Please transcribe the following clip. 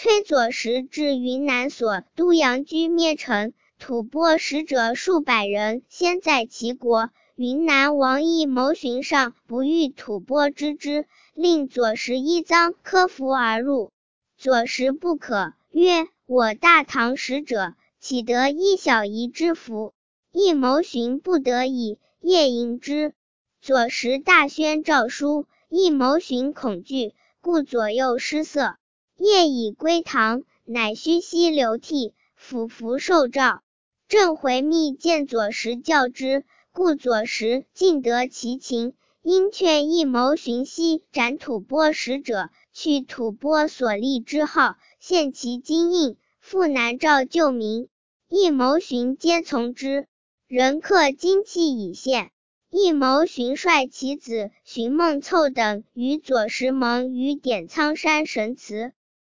崔左实至云南所都阳居灭城，吐蕃使者数百人，先在齐国。云南王义谋寻上，不欲吐蕃知之，令左实依赃科服而入。左实不可，曰：我大唐使者，岂得一小夷之服？义谋寻不得已，夜迎之。左实大宣诏书，义谋寻恐惧，故左右失色。夜已归唐，乃虚息流涕，俯伏受诏。正回密见左实教之，故左实尽得其情，因劝义谋寻西斩吐蕃使者，去吐蕃所立之号，献其金印，复南诏救民。义谋寻皆从之。人刻金器以献。义谋寻率其子寻孟凑等与左实盟于点苍山神祠。